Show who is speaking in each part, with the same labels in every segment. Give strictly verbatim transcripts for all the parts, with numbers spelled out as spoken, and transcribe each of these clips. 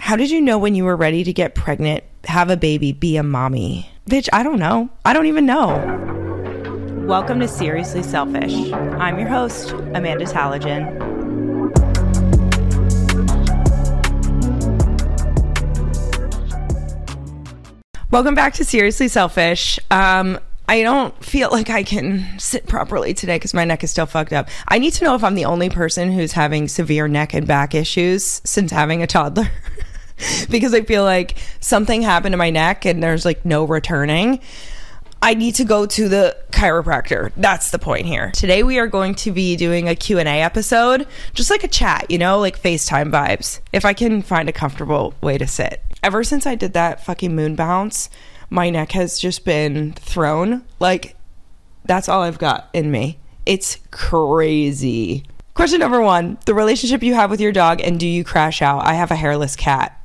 Speaker 1: How did you know when you were ready to get pregnant, have a baby, be a mommy? Bitch, I don't know. I don't even know. Welcome to Seriously Selfish. I'm your host, Amanda Talajan. Welcome back to Seriously Selfish. Um, I don't feel like I can sit properly today because my neck is still fucked up. I need to know if I'm the only person who's having severe neck and back issues since having a toddler. Because I feel like something happened to my neck and there's like no returning. I need to go to the chiropractor. That's the point here. Today we are going to be doing a Q and A episode, just like a chat, you know, like FaceTime vibes, if I can find a comfortable way to sit. Ever since I did that fucking moon bounce, my neck has just been thrown. Like, that's all I've got in me. It's crazy. Question number one, the relationship you have with your dog, and do you crash out? I have a hairless cat.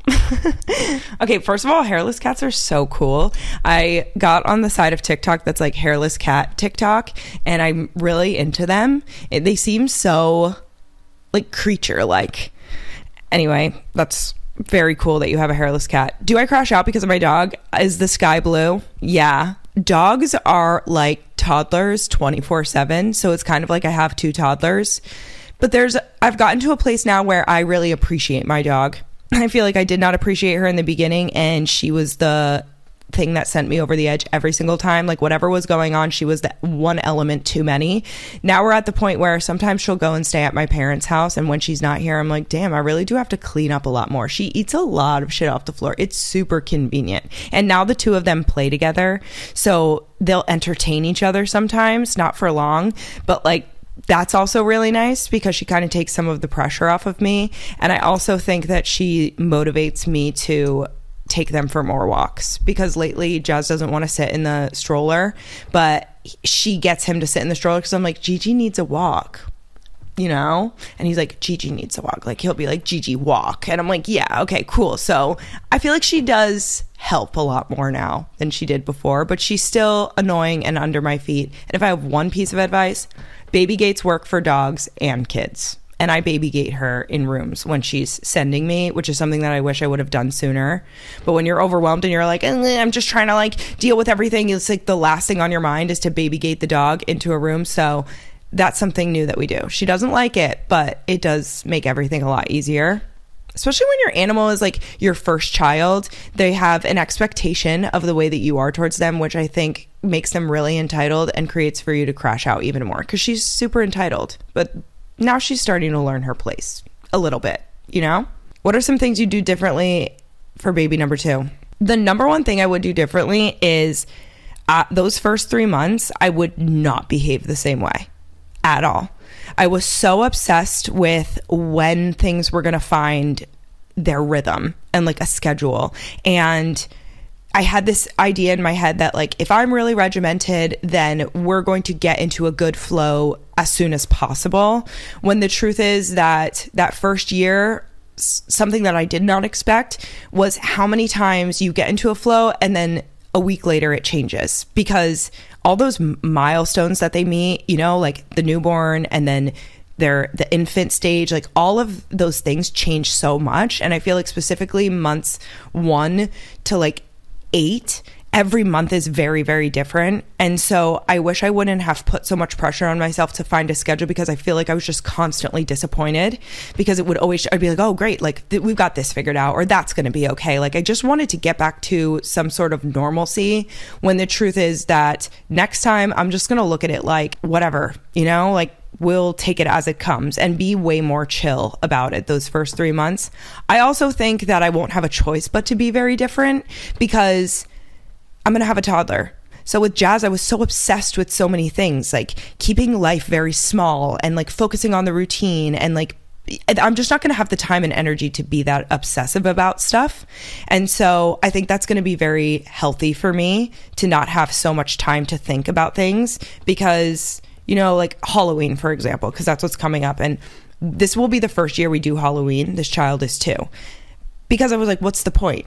Speaker 1: Okay, first of all, hairless cats are so cool. I got on the side of TikTok that's like hairless cat TikTok, and I'm really into them. It, they seem so like creature-like. Anyway, that's very cool that you have a hairless cat. Do I crash out because of my dog? Is the sky blue? Yeah. Dogs are like toddlers twenty-four seven, so it's kind of like I have two toddlers. But there's, I've gotten to a place now where I really appreciate my dog. I feel like I did not appreciate her in the beginning, and she was the thing that sent me over the edge every single time. Like, whatever was going on, she was that one element too many. Now we're at the point where sometimes she'll go and stay at my parents' house, and when she's not here, I'm like, damn, I really do have to clean up a lot more. She eats a lot of shit off the floor. It's super convenient. And now the two of them play together, so they'll entertain each other sometimes, not for long, but like, that's also really nice because she kind of takes some of the pressure off of me. And I also think that she motivates me to take them for more walks, because lately Jazz doesn't want to sit in the stroller, but she gets him to sit in the stroller because I'm like, Gigi needs a walk, you know? And he's like, Gigi needs a walk. Like, he'll be like, Gigi, walk. And I'm like, yeah, okay, cool. So I feel like she does help a lot more now than she did before, but she's still annoying and under my feet. And if I have one piece of advice, baby gates work for dogs and kids. And I baby gate her in rooms when she's sending me, which is something that I wish I would have done sooner. But when you're overwhelmed and you're like, I'm just trying to like deal with everything, it's like the last thing on your mind is to baby gate the dog into a room. So that's something new that we do. She doesn't like it, but it does make everything a lot easier. Especially when your animal is like your first child, they have an expectation of the way that you are towards them, which I think makes them really entitled and creates for you to crash out even more, because she's super entitled. But now she's starting to learn her place a little bit, you know? What are some things you do differently for baby number two? The number one thing I would do differently is uh, those first three months, I would not behave the same way at all. I was so obsessed with when things were going to find their rhythm and like a schedule. And I had this idea in my head that like, if I'm really regimented, then we're going to get into a good flow as soon as possible. When the truth is that that first year, something that I did not expect was how many times you get into a flow and then a week later it changes, because all those milestones that they meet, you know, like the newborn and then their the infant stage, like all of those things change so much. And I feel like specifically months one to like eight, every month is very, very different. And so I wish I wouldn't have put so much pressure on myself to find a schedule, because I feel like I was just constantly disappointed, because it would always, I'd be like, oh, great, like th- we've got this figured out, or that's going to be okay. Like, I just wanted to get back to some sort of normalcy, when the truth is that next time I'm just going to look at it like whatever, you know, like we'll take it as it comes and be way more chill about it those first three months. I also think that I won't have a choice but to be very different, because I'm going to have a toddler. So with Jazz, I was so obsessed with so many things, like keeping life very small and like focusing on the routine. And like, I'm just not going to have the time and energy to be that obsessive about stuff. And so I think that's going to be very healthy for me to not have so much time to think about things, because, you know, like Halloween, for example, because that's what's coming up. And this will be the first year we do Halloween. This child is two. Because I was like, what's the point?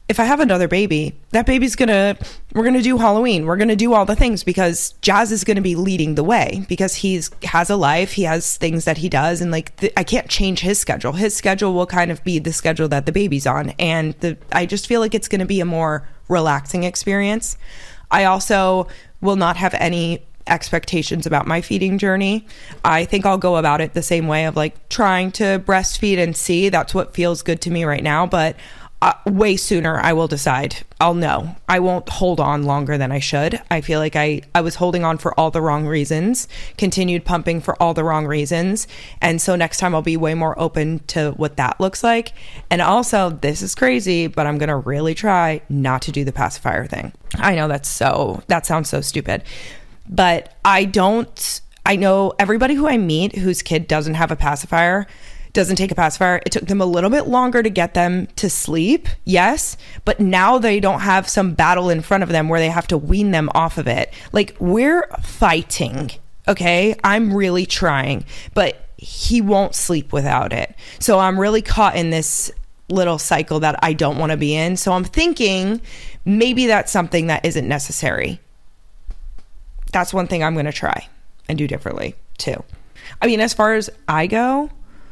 Speaker 1: if I have another baby, that baby's gonna, we're gonna do Halloween. We're gonna do all the things because Jazz is gonna be leading the way because he's has a life. He has things that he does. And like, the, I can't change his schedule. His schedule will kind of be the schedule that the baby's on. And the, I just feel like it's gonna be a more relaxing experience. I also will not have any expectations about my feeding journey. I think I'll go about it the same way of like trying to breastfeed and see. That's what feels good to me right now. But Uh, way sooner I will decide. I'll know. I won't hold on longer than I should. I feel like I, I was holding on for all the wrong reasons, continued pumping for all the wrong reasons. And so next time I'll be way more open to what that looks like. And also, this is crazy, but I'm going to really try not to do the pacifier thing. I know that's so, that sounds so stupid, but I don't, I know everybody who I meet whose kid doesn't have a pacifier doesn't take a pacifier. It took them a little bit longer to get them to sleep, yes, but now they don't have some battle in front of them where they have to wean them off of it. Like, we're fighting, okay? I'm really trying, but he won't sleep without it. So I'm really caught in this little cycle that I don't want to be in. So I'm thinking maybe that's something that isn't necessary. That's one thing I'm going to try and do differently too. I mean, as far as I go,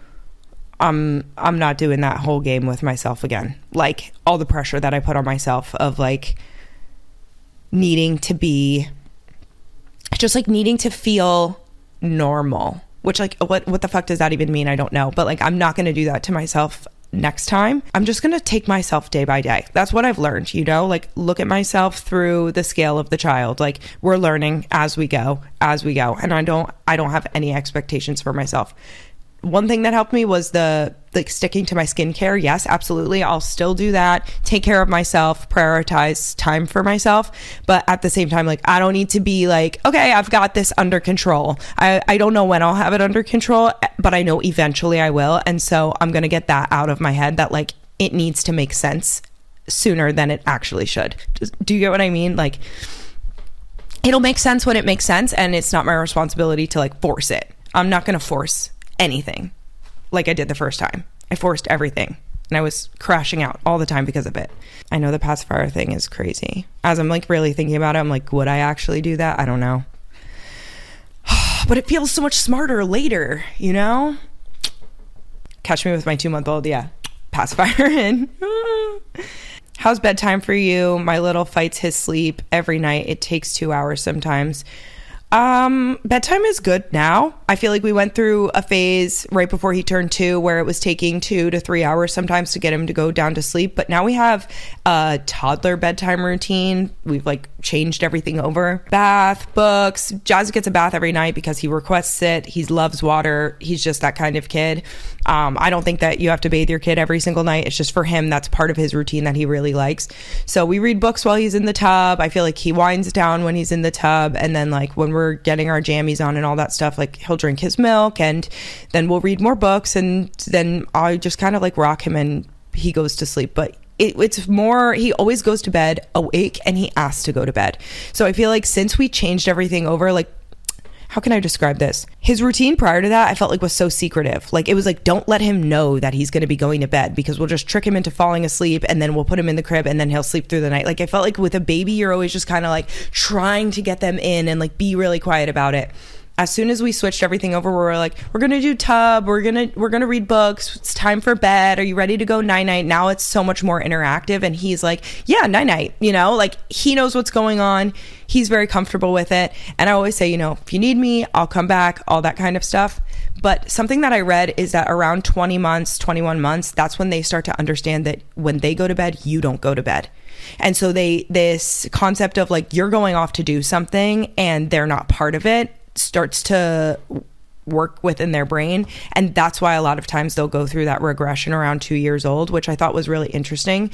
Speaker 1: Um, I'm not doing that whole game with myself again. Like, all the pressure that I put on myself of like needing to be, just like needing to feel normal, which like, what, what the fuck does that even mean? I don't know. But like, I'm not going to do that to myself next time. I'm just going to take myself day by day. That's what I've learned, you know, like look at myself through the scale of the child. Like, we're learning as we go, as we go. And I don't, I don't have any expectations for myself. One thing that helped me was the like sticking to my skincare. Yes, absolutely. I'll still do that. Take care of myself, prioritize time for myself. But at the same time, like, I don't need to be like, okay, I've got this under control. I, I don't know when I'll have it under control, but I know eventually I will. And so I'm going to get that out of my head that like it needs to make sense sooner than it actually should. Just, do you get what I mean? Like, it'll make sense when it makes sense. And it's not my responsibility to like force it. I'm not going to force anything like I did the first time. I forced everything and I was crashing out all the time because of it. I know the pacifier thing is crazy. As I'm like really thinking about it, I'm like, would I actually do that? I don't know. But it feels so much smarter later, you know? Catch me with my two month old. Yeah. Pacifier in. How's bedtime for you? My little fights his sleep every night. It takes two hours sometimes. Um, bedtime is good now. I feel like we went through a phase right before he turned two where it was taking two to three hours sometimes to get him to go down to sleep. But now we have a toddler bedtime routine. We've like changed everything over. Bath, books. Jazz gets a bath every night because he requests it. He loves water. He's just that kind of kid. Um, I don't think that you have to bathe your kid every single night. It's just for him. That's part of his routine that he really likes. So we read books while he's in the tub. I feel like he winds down when he's in the tub. And then like when we're getting our jammies on and all that stuff, like he'll drink his milk and then we'll read more books and then I just kind of like rock him and he goes to sleep. But it, it's more, he always goes to bed awake and he asks to go to bed. So I feel like since we changed everything over, like, how can I describe this? His routine prior to that, I felt like was so secretive. Like it was like, don't let him know that he's going to be going to bed because we'll just trick him into falling asleep and then we'll put him in the crib and then he'll sleep through the night. Like I felt like with a baby, you're always just kind of like trying to get them in and like be really quiet about it. As soon as we switched everything over, we were like, we're going to do tub. We're going to, we're going to read books. It's time for bed. Are you ready to go night night? Now it's so much more interactive. And he's like, yeah, night night, you know, like he knows what's going on. He's very comfortable with it. And I always say, you know, if you need me, I'll come back, all that kind of stuff. But something that I read is that around twenty months, twenty-one months, that's when they start to understand that when they go to bed, you don't go to bed. And so they, this concept of like, you're going off to do something and they're not part of it starts to work within their brain. And that's why a lot of times they'll go through that regression around two years old, which I thought was really interesting.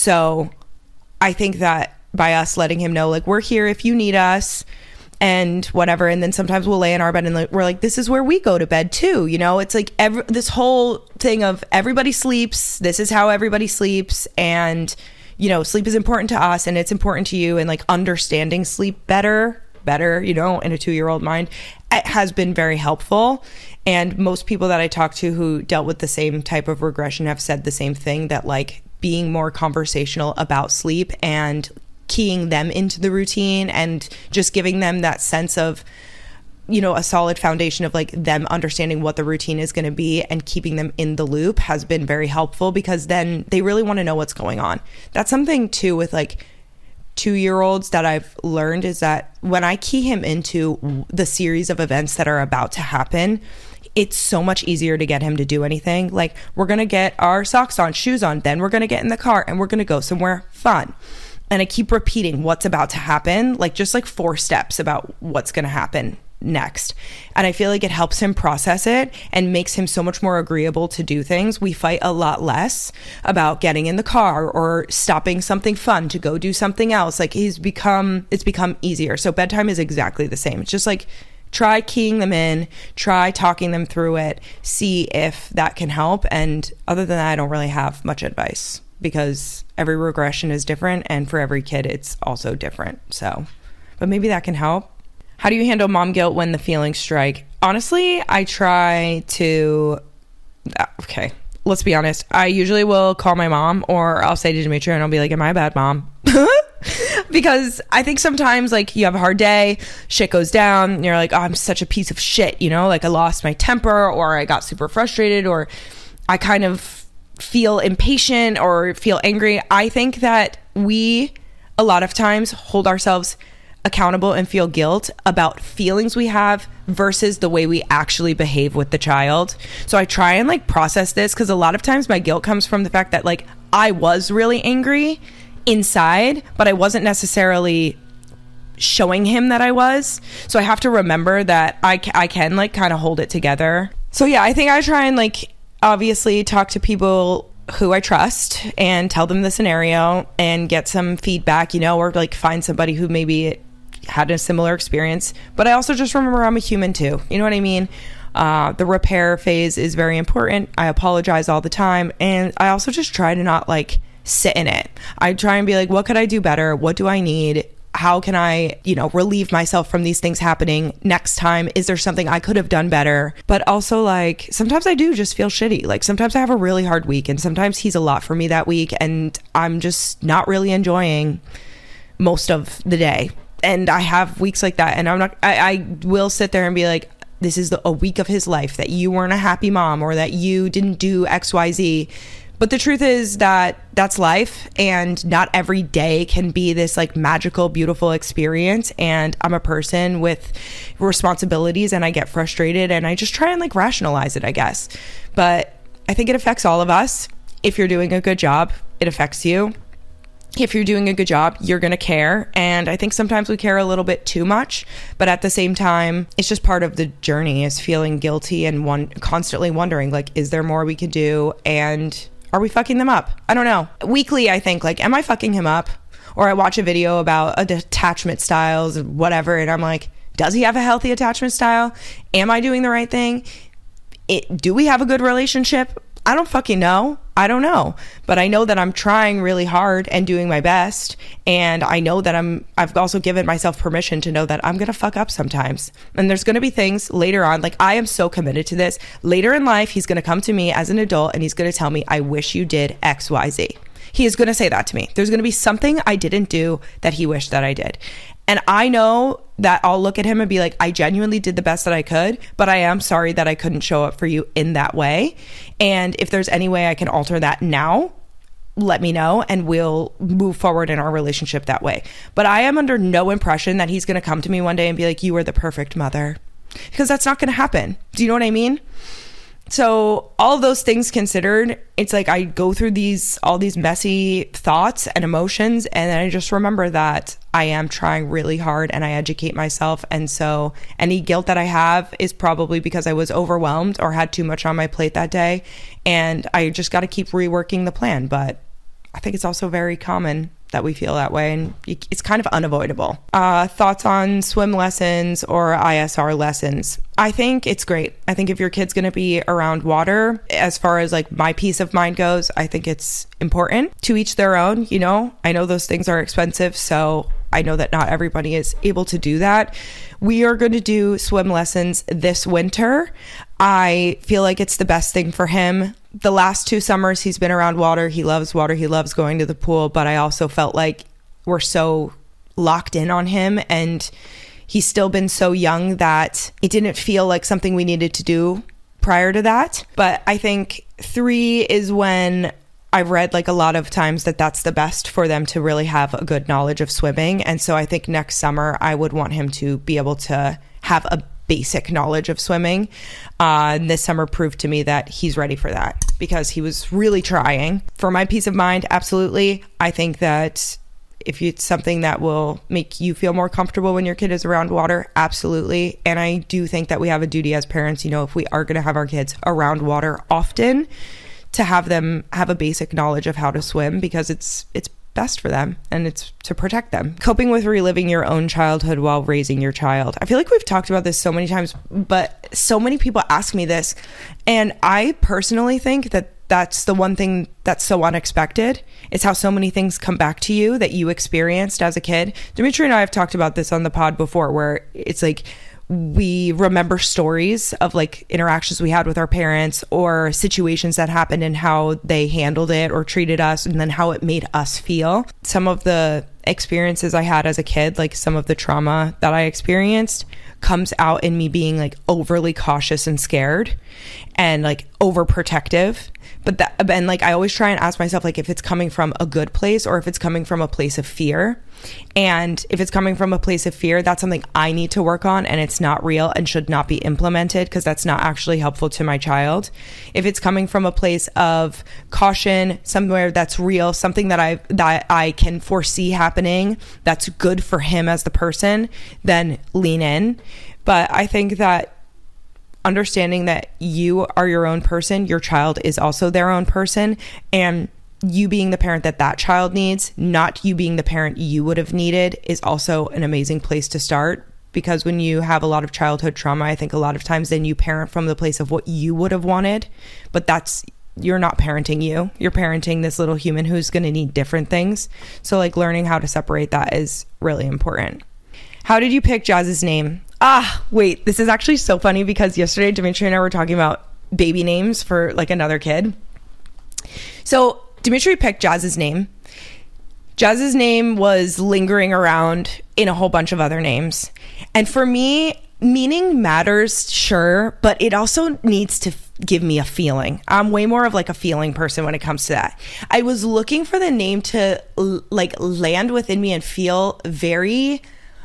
Speaker 1: So I think that by us letting him know, like, we're here if you need us and whatever. And then sometimes we'll lay in our bed and like, we're like, this is where we go to bed too. You know, it's like every, this whole thing of everybody sleeps. This is how everybody sleeps. And, you know, sleep is important to us and it's important to you. And like understanding sleep better better, you know, in a two-year-old mind, it has been very helpful. And most people that I talk to who dealt with the same type of regression have said the same thing, that like being more conversational about sleep and keying them into the routine and just giving them that sense of, you know, a solid foundation of like them understanding what the routine is going to be and keeping them in the loop has been very helpful, because then they really want to know what's going on. That's something too with like two-year-olds that I've learned, is that when I key him into the series of events that are about to happen, it's so much easier to get him to do anything. Like, we're going to get our socks on, shoes on, then we're going to get in the car and we're going to go somewhere fun. And I keep repeating what's about to happen, like just like four steps about what's going to happen next. And I feel like it helps him process it and makes him so much more agreeable to do things. We fight a lot less about getting in the car or stopping something fun to go do something else. Like, he's become, it's become easier. So bedtime is exactly the same. It's just like, try keying them in, try talking them through it, see if that can help. And other than that, I don't really have much advice, because every regression is different, and for every kid it's also different. So, but maybe that can help. How do you handle mom guilt when the feelings strike? Honestly, I try to, okay, let's be honest. I usually will call my mom, or I'll say to Demetria and I'll be like, am I a bad mom? Because I think sometimes like you have a hard day, shit goes down, and you're like, oh, I'm such a piece of shit, you know, like I lost my temper, or I got super frustrated, or I kind of feel impatient or feel angry. I think that we a lot of times hold ourselves accountable and feel guilt about feelings we have versus the way we actually behave with the child. So I try and like process this, because a lot of times my guilt comes from the fact that like I was really angry inside, but I wasn't necessarily showing him that I was. So I have to remember that I, ca- I can like kind of hold it together. So yeah, I think I try and like obviously talk to people who I trust and tell them the scenario and get some feedback, you know, or like find somebody who maybe had a similar experience. But I also just remember I'm a human too. You know what I mean? Uh, the repair phase is very important. I apologize all the time. And I also just try to not like sit in it. I try and be like, what could I do better? What do I need? How can I, you know, relieve myself from these things happening next time? Is there something I could have done better? But also like, sometimes I do just feel shitty. Like sometimes I have a really hard week, and sometimes he's a lot for me that week, and I'm just not really enjoying most of the day. And I have weeks like that, and I'm not, I, I will sit there and be like, this is the, a week of his life that you weren't a happy mom, or that you didn't do X, Y, Z. But the truth is that that's life, and not every day can be this like magical, beautiful experience. And I'm a person with responsibilities, and I get frustrated, and I just try and like rationalize it, I guess. But I think it affects all of us. If you're doing a good job, it affects you. If you're doing a good job, you're going to care. And I think sometimes we care a little bit too much, but at the same time, it's just part of the journey, is feeling guilty and one constantly wondering like, is there more we could do? And are we fucking them up? I don't know. Weekly, I think like, am I fucking him up? Or I watch a video about attachment styles and whatever, and I'm like, does he have a healthy attachment style? Am I doing the right thing? It, do we have a good relationship? I don't fucking know. I don't know. But I know that I'm trying really hard and doing my best. And I know that I'm, I've also given myself permission to know that I'm going to fuck up sometimes. And there's going to be things later on. Like, I am so committed to this. Later in life, he's going to come to me as an adult and he's going to tell me, I wish you did X, Y, Z. He is going to say that to me. There's going to be something I didn't do that he wished that I did. And I know that I'll look at him and be like, I genuinely did the best that I could, but I am sorry that I couldn't show up for you in that way. And if there's any way I can alter that now, let me know and we'll move forward in our relationship that way. But I am under no impression that he's going to come to me one day and be like, you are the perfect mother, because that's not going to happen. Do you know what I mean? So all of those things considered, it's like I go through these, all these messy thoughts and emotions. And then I just remember that I am trying really hard and I educate myself. And so any guilt that I have is probably because I was overwhelmed or had too much on my plate that day. And I just got to keep reworking the plan. But I think it's also very common that we feel that way, and it's kind of unavoidable. Uh, thoughts on swim lessons or I S R lessons? I think it's great. I think if your kid's going to be around water, as far as like my peace of mind goes, I think it's important. To each their own, you know. I know those things are expensive, so I know that not everybody is able to do that. We are going to do swim lessons this winter. I feel like it's the best thing for him. the last two summers he's been around water. He loves water. He loves going to the pool. But I also felt like we're so locked in on him, and he's still been so young that it didn't feel like something we needed to do prior to that. But I think three is when I've read like a lot of times that that's the best for them to really have a good knowledge of swimming. And so I think next summer I would want him to be able to have a basic knowledge of swimming. Uh, and this summer proved to me that he's ready for that because he was really trying. For my peace of mind, absolutely. I think that if it's something that will make you feel more comfortable when your kid is around water, absolutely. And I do think that we have a duty as parents, you know, if we are going to have our kids around water often, to have them have a basic knowledge of how to swim, because it's it's best for them and it's to protect them. Coping with reliving your own childhood while raising your child. I feel like we've talked about this so many times, but so many people ask me this, and I personally think that that's the one thing that's so unexpected. It's how so many things come back to you that you experienced as a kid. Dimitri and I have talked about this on the pod before, where it's like we remember stories of like interactions we had with our parents or situations that happened and how they handled it or treated us, and then how it made us feel. Some of the experiences I had as a kid, like some of the trauma that I experienced, comes out in me being like overly cautious and scared and like overprotective. But that, and like I always try and ask myself, like, if it's coming from a good place or if it's coming from a place of fear. And if it's coming from a place of fear, that's something I need to work on, and it's not real and should not be implemented because that's not actually helpful to my child. If it's coming from a place of caution, somewhere that's real, something that I that I can foresee happening that's good for him as the person, then lean in. But I think that understanding that you are your own person, your child is also their own person, and you being the parent that that child needs, not you being the parent you would have needed, is also an amazing place to start. Because when you have a lot of childhood trauma, I think a lot of times then you parent from the place of what you would have wanted, but that's, you're not parenting you. You're parenting this little human who's going to need different things. So like learning how to separate that is really important. How did you pick Jazz's name? Ah, wait, this is actually so funny because yesterday Dimitri and I were talking about baby names for like another kid. So Dimitri picked Jazz's name. Jazz's name was lingering around in a whole bunch of other names. And for me, meaning matters, sure, but it also needs to f- give me a feeling. I'm way more of like a feeling person when it comes to that. I was looking for the name to l- like land within me and feel very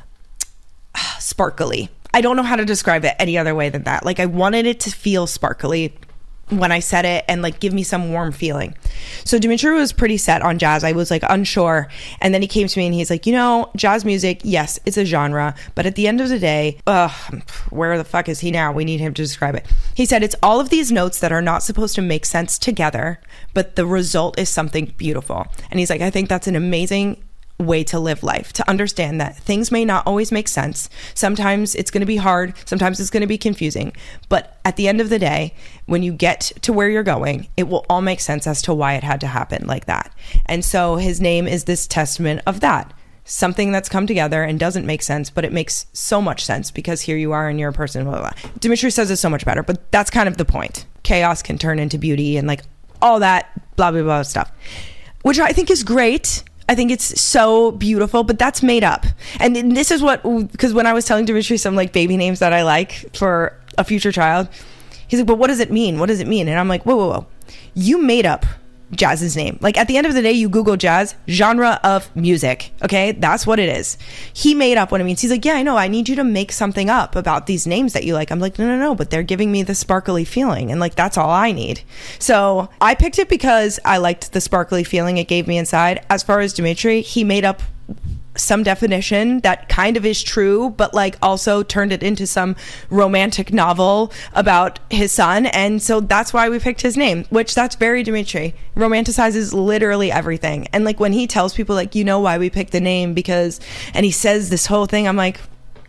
Speaker 1: uh, sparkly. I don't know how to describe it any other way than that. Like I wanted it to feel sparkly when I said it and like give me some warm feeling. So Dimitri was pretty set on jazz. I was like unsure. And then he came to me and he's like, you know, jazz music, yes, it's a genre, but at the end of the day, uh, where the fuck is he now? We need him to describe it. He said, it's all of these notes that are not supposed to make sense together, but the result is something beautiful. And he's like, I think that's an amazing way to live life, to understand that things may not always make sense. Sometimes it's going to be hard. Sometimes it's going to be confusing. But at the end of the day, when you get to where you're going, it will all make sense as to why it had to happen like that. And so his name is this testament of that. Something that's come together and doesn't make sense, but it makes so much sense because here you are and you're a person, blah, blah, blah. Dimitri says it's so much better, but that's kind of the point. Chaos can turn into beauty and like all that blah, blah, blah stuff, which I think is great. I think it's so beautiful, but that's made up. And this is what, because when I was telling Dimitri some like baby names that I like for a future child, he's like, but what does it mean? What does it mean? And I'm like, whoa, whoa, whoa. You made up Jazz's name. Like at the end of the day, you Google jazz, genre of music. Okay. That's what it is. He made up what it means. He's like, yeah, I know. I need you to make something up about these names that you like. I'm like, no, no, no, but they're giving me the sparkly feeling. And like, that's all I need. So I picked it because I liked the sparkly feeling it gave me inside. As far as Dimitri, he made up some definition that kind of is true, but like also turned it into some romantic novel about his son. And so that's why we picked his name, which that's very Dimitri. Romanticizes literally everything. And like when he tells people like, you know why we picked the name because, and he says this whole thing, I'm like,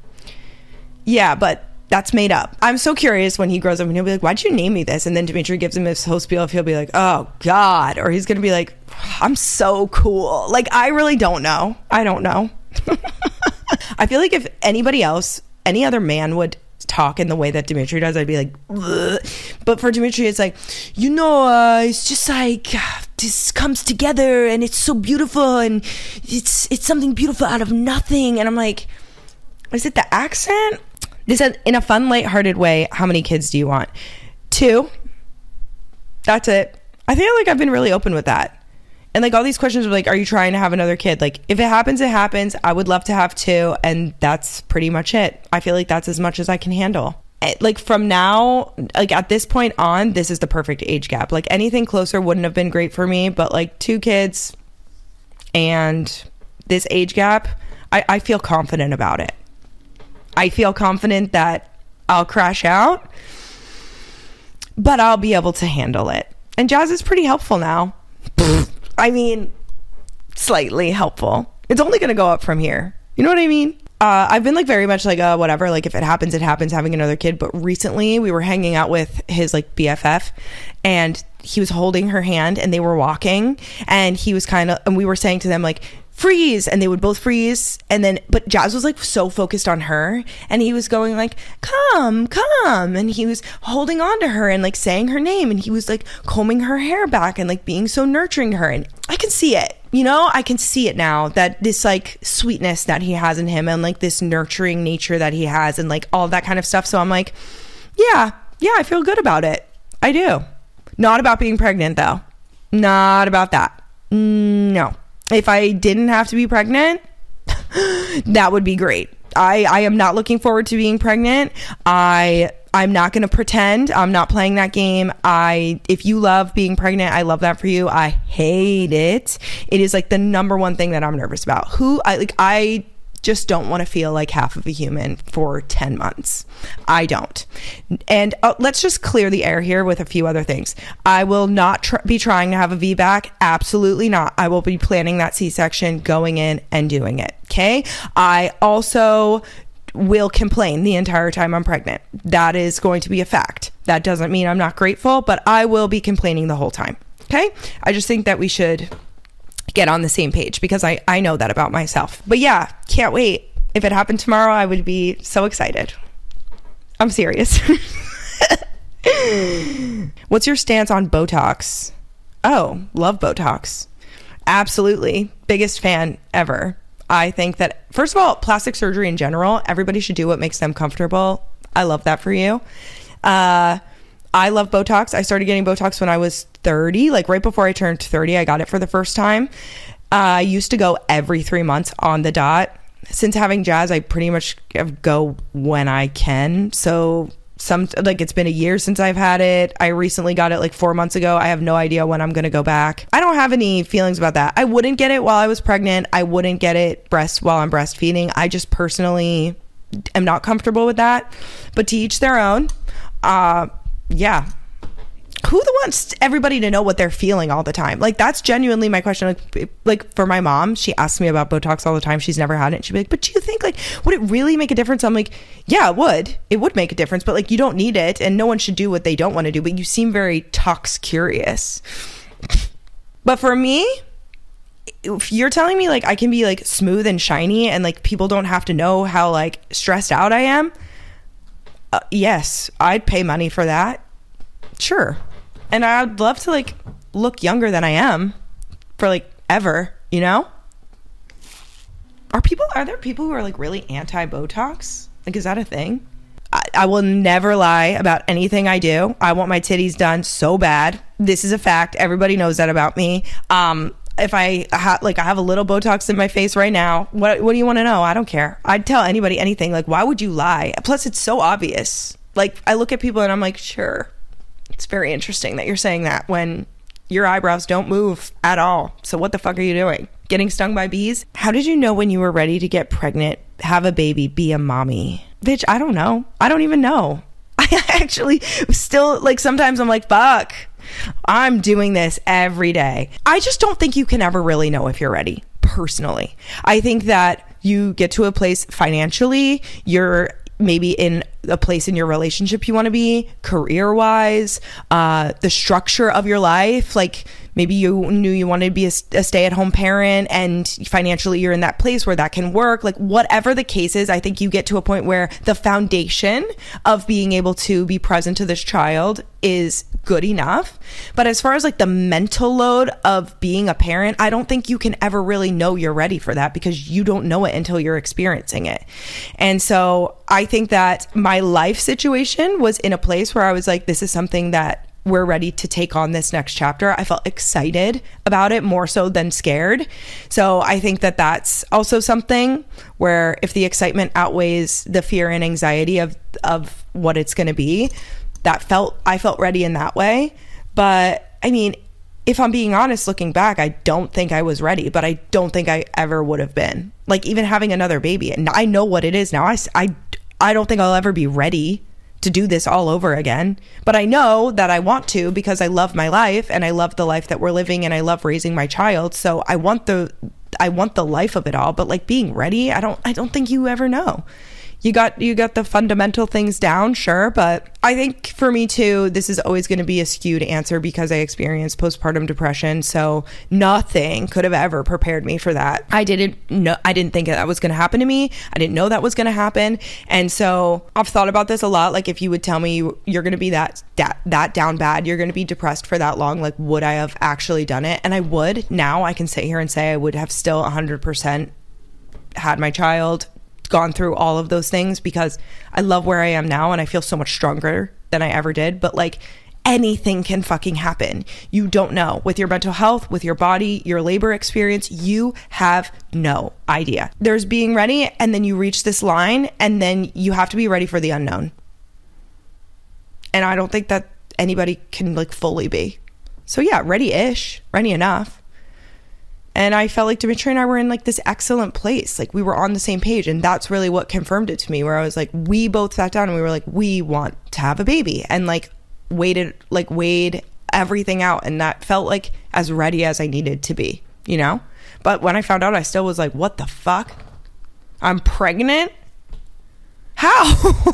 Speaker 1: yeah, but that's made up. I'm so curious when he grows up and he'll be like, why'd you name me this? And then Dimitri gives him his whole spiel. If he'll be like, oh God, or he's going to be like, I'm so cool. Like, I really don't know. I don't know. I feel like if anybody else, any other man would talk in the way that Dimitri does, I'd be like, ugh. But for Dimitri, it's like, you know, uh, it's just like this comes together and it's so beautiful and it's it's something beautiful out of nothing. And I'm like, is it the accent? They said, in a fun, lighthearted way, how many kids do you want? Two. That's it. I feel like I've been really open with that. And like all these questions are like, are you trying to have another kid? Like if it happens, it happens. I would love to have two. And that's pretty much it. I feel like that's as much as I can handle. Like from now, like at this point on, this is the perfect age gap. Like anything closer wouldn't have been great for me, but like two kids and this age gap, I, I feel confident about it. I feel confident that I'll crash out, but I'll be able to handle it. And Jazz is pretty helpful now. I mean, slightly helpful. It's only going to go up from here. You know what I mean? Uh, I've been like very much like, uh, whatever, like if it happens, it happens, having another kid. But recently we were hanging out with his like B F F and he was holding her hand and they were walking and he was kind of, and we were saying to them like, freeze, and they would both freeze. And then, but Jazz was like so focused on her and he was going like, come, come. And he was holding on to her and like saying her name and he was like combing her hair back and like being so nurturing to her. And I can see it, you know, I can see it now, that this like sweetness that he has in him and like this nurturing nature that he has and like all that kind of stuff. So I'm like, yeah, yeah, I feel good about it. I do. Not about being pregnant though. Not about that. No. If I didn't have to be pregnant, that would be great. I, I am not looking forward to being pregnant. I, I'm not going to pretend. I'm not playing that game. I, if you love being pregnant, I love that for you. I hate it. It is like the number one thing that I'm nervous about. Who I like, I just don't want to feel like half of a human for ten months. I don't. And uh, let's just clear the air here with a few other things. I will not tr- be trying to have a V BAC. Absolutely not. I will be planning that C-section, going in and doing it. Okay. I also will complain the entire time I'm pregnant. That is going to be a fact. That doesn't mean I'm not grateful, but I will be complaining the whole time. Okay. I just think that we should get on the same page because I, I know that about myself. But yeah, can't wait. If it happened tomorrow, I would be so excited. I'm serious. What's your stance on Botox? Oh, love Botox. Absolutely. Biggest fan ever. I think that, first of all, plastic surgery in general, everybody should do what makes them comfortable. I love that for you. Uh, I love Botox. I started getting Botox when I was thirty, like right before I turned thirty. I got it for the first time. Uh, I used to go every three months on the dot. Since having Jazz, I pretty much go when I can. So some like it's been a year since I've had it. I recently got it like four months ago. I have no idea when I'm going to go back. I don't have any feelings about that. I wouldn't get it while I was pregnant. I wouldn't get it breast while I'm breastfeeding. I just personally am not comfortable with that. But to each their own. Uh, yeah. Who wants everybody to know what they're feeling all the time? Like, that's genuinely my question. Like, like for my mom, she asks me about Botox all the time. She's never had it. She'd be like, but do you think, like, would it really make a difference? I'm like, yeah, it would. It would make a difference. But, like, you don't need it. And no one should do what they don't want to do. But you seem very tox curious. But for me, if you're telling me, like, I can be, like, smooth and shiny and, like, people don't have to know how, like, stressed out I am. Uh, yes, I'd pay money for that. Sure. And I'd love to like look younger than I am for like ever, you know? Are people, are there people who are like really anti-Botox? Like, is that a thing? I, I will never lie about anything I do. I want my titties done so bad. This is a fact. Everybody knows that about me. Um, if I ha- like, I have a little Botox in my face right now. What, what do you want to know? I don't care. I'd tell anybody anything. Like, why would you lie? Plus, it's so obvious. Like, I look at people and I'm like, sure. It's very interesting that you're saying that when your eyebrows don't move at all. So what the fuck are you doing? Getting stung by bees? How did you know when you were ready to get pregnant, have a baby, be a mommy? Bitch, I don't know. I don't even know. I actually still, like, sometimes I'm like, fuck, I'm doing this every day. I just don't think you can ever really know if you're ready, personally. I think that you get to a place financially, you're maybe in a place in your relationship you want to be, career wise, uh, the structure of your life. Like, maybe you knew you wanted to be a, a stay-at-home parent and financially you're in that place where that can work. Like whatever the case is, I think you get to a point where the foundation of being able to be present to this child is good enough. But as far as like the mental load of being a parent, I don't think you can ever really know you're ready for that because you don't know it until you're experiencing it. And so I think that my life situation was in a place where I was like, this is something that we're ready to take on this next chapter. I felt excited about it more so than scared. So I think that that's also something where if the excitement outweighs the fear and anxiety of, of what it's going to be, that felt, I felt ready in that way. But I mean, if I'm being honest, looking back, I don't think I was ready, but I don't think I ever would have been. Like even having another baby, and I know what it is now. I, I, I don't think I'll ever be ready to do this all over again, but I know that I want to because I love my life and I love the life that we're living and I love raising my child. So I want the, I want the life of it all, but like being ready, I don't, I don't think you ever know. You got you got the fundamental things down, sure, but I think for me too, this is always going to be a skewed answer because I experienced postpartum depression, so nothing could have ever prepared me for that. I didn't know, I didn't think that was going to happen to me. I didn't know that was going to happen, and so I've thought about this a lot. Like if you would tell me you're going to be that that that down bad, you're going to be depressed for that long, like would I have actually done it? And I would. Now I can sit here and say I would have still one hundred percent had my child, gone through all of those things because I love where I am now and I feel so much stronger than I ever did. But like anything can fucking happen. You don't know with your mental health, with your body, your labor experience, you have no idea. There's being ready and then you reach this line and then you have to be ready for the unknown. And I don't think that anybody can like fully be. So yeah, ready-ish, ready enough. And I felt like Dimitri and I were in like this excellent place. Like we were on the same page. And that's really what confirmed it to me, where I was like, we both sat down and we were like, we want to have a baby, and like waited, like weighed everything out. And that felt like as ready as I needed to be, you know? But when I found out, I still was like, what the fuck? I'm pregnant? How?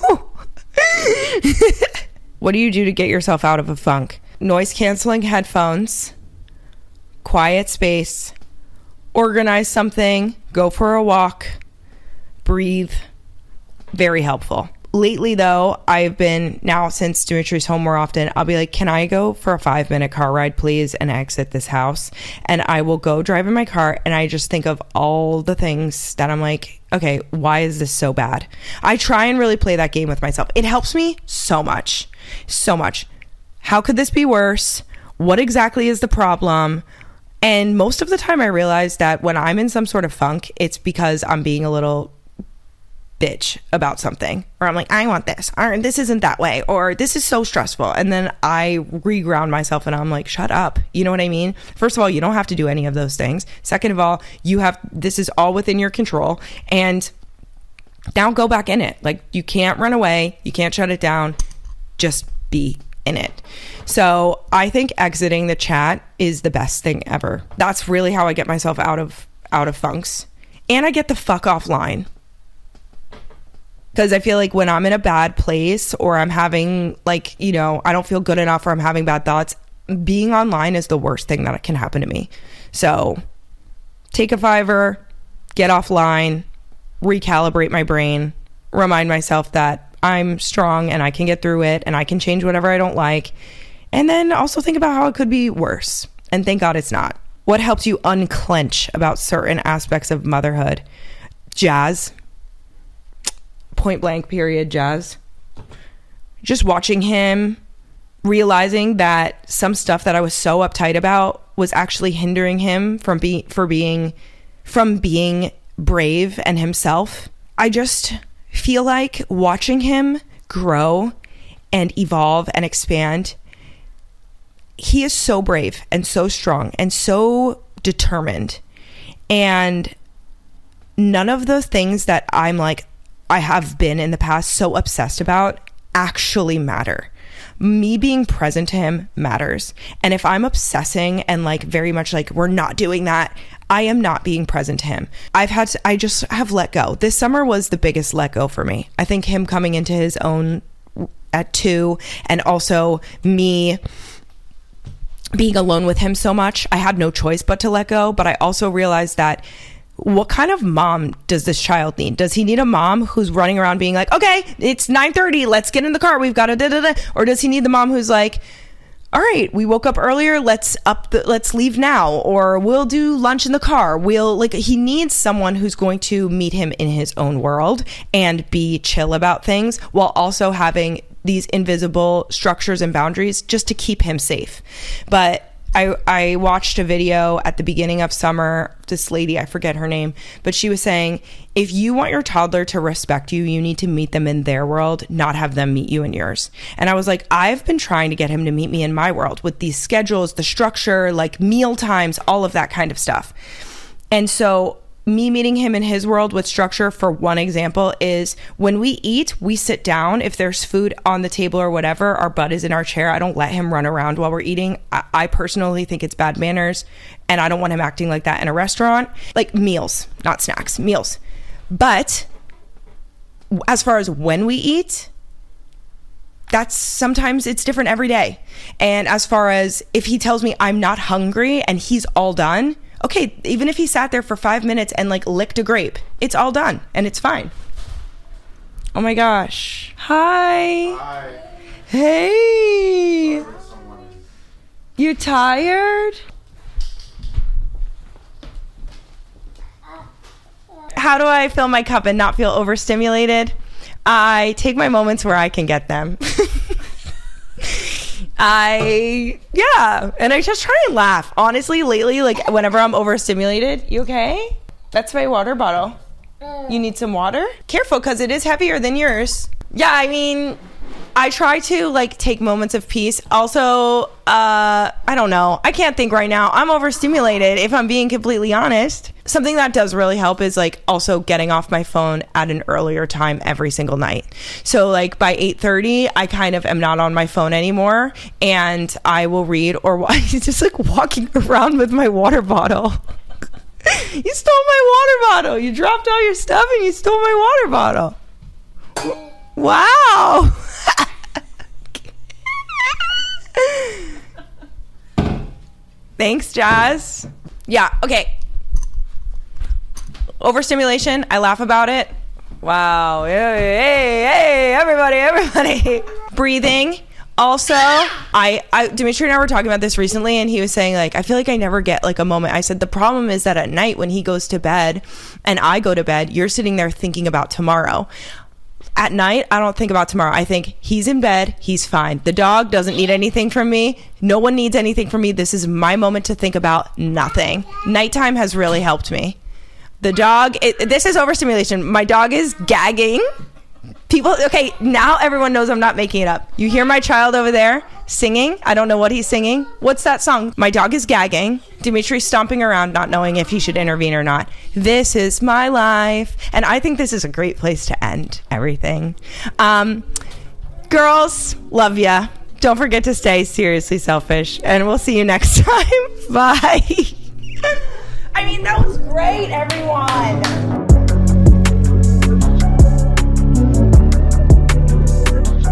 Speaker 1: What do you do to get yourself out of a funk? Noise canceling headphones, quiet space, organize something, go for a walk, breathe. Very helpful. Lately though, I've been, now since Dimitri's home more often, I'll be like, can I go for a five minute car ride please and exit this house? And I will go drive in my car and I just think of all the things that I'm like, okay, why is this so bad? I try and really play that game with myself. It helps me so much, so much. How could this be worse? What exactly is the problem? And most of the time I realize that when I'm in some sort of funk, it's because I'm being a little bitch about something, or I'm like, I want this, or this isn't that way, or this is so stressful. And then I reground myself and I'm like, shut up. You know what I mean? First of all, you don't have to do any of those things. Second of all, you have, this is all within your control. And now go back in it. Like you can't run away. You can't shut it down. Just be in it. So I think exiting the chat is the best thing ever. That's really how I get myself out of out of funks. And I get the fuck offline. Because I feel like when I'm in a bad place or I'm having like, you know, I don't feel good enough or I'm having bad thoughts, being online is the worst thing that can happen to me. So take a fiver, get offline, recalibrate my brain, remind myself that I'm strong and I can get through it and I can change whatever I don't like. And then also think about how it could be worse. And thank God it's not. What helps you unclench about certain aspects of motherhood? Jazz. Point blank period, Jazz. Just watching him, realizing that some stuff that I was so uptight about was actually hindering him from being for being from being brave and himself. I just feel like watching him grow and evolve and expand. He is so brave and so strong and so determined. And none of the things that I'm like, I have been in the past so obsessed about actually matter. Me being present to him matters. And if I'm obsessing and like very much like, we're not doing that, I am not being present to him. I've had to, I just have let go. This summer was the biggest let go for me. I think him coming into his own at two, and also me being alone with him so much, I had no choice but to let go. But I also realized that what kind of mom does this child need? Does he need a mom who's running around being like, okay, it's nine thirty, let's get in the car, we've got to da da da? Or does he need the mom who's like, all right, we woke up earlier, let's up the, let's leave now, or we'll do lunch in the car. We'll like he needs someone who's going to meet him in his own world and be chill about things while also having these invisible structures and boundaries just to keep him safe. But I, I watched a video at the beginning of summer, this lady, I forget her name, but she was saying, if you want your toddler to respect you, you need to meet them in their world, not have them meet you in yours. And I was like, I've been trying to get him to meet me in my world with these schedules, the structure, like meal times, all of that kind of stuff. And so me meeting him in his world with structure, for one example, is when we eat, we sit down. If there's food on the table or whatever, our butt is in our chair. I don't let him run around while we're eating. I, I personally think it's bad manners, and I don't want him acting like that in a restaurant. Like meals, not snacks, meals. But as far as when we eat, that's sometimes it's different every day. And as far as if he tells me I'm not hungry and he's all done, okay, even if he sat there for five minutes and like licked a grape, it's all done and it's fine. Oh my gosh. Hi.
Speaker 2: Hi.
Speaker 1: Hey. You tired? How do I fill my cup and not feel overstimulated? I take my moments where I can get them. I, yeah, and I just try and laugh. Honestly, lately, like, whenever I'm overstimulated, you okay? That's my water bottle. You need some water? Careful, because it is heavier than yours. Yeah, I mean, I try to, like, take moments of peace. Also, uh, I don't know. I can't think right now. I'm overstimulated, if I'm being completely honest. Something that does really help is, like, also getting off my phone at an earlier time every single night. So, like, by eight thirty, I kind of am not on my phone anymore, and I will read or just, like, walking around with my water bottle. You stole my water bottle. You dropped all your stuff and you stole my water bottle. Wow. Thanks, Jazz. Yeah, okay. Overstimulation, I laugh about it. Wow. Hey, hey, hey, everybody, everybody. Breathing. Also, I, I, Dimitri and I were talking about this recently, and he was saying, like, I feel like I never get, like, a moment. I said, the problem is that at night when he goes to bed and I go to bed, you're sitting there thinking about tomorrow. At night, I don't think about tomorrow. I think he's in bed. He's fine. The dog doesn't need anything from me. No one needs anything from me. This is my moment to think about nothing. Nighttime has really helped me. The dog, it, this is overstimulation. My dog is gagging. People, okay, now everyone knows I'm not making it up. You hear my child over there singing. I don't know what he's singing. What's that song? My dog is gagging. Dimitri's stomping around, not knowing if he should intervene or not. This is my life. And I think this is a great place to end everything. Um, girls, love ya. Don't forget to stay seriously selfish. And we'll see you next time. Bye. I mean, that was great, everyone.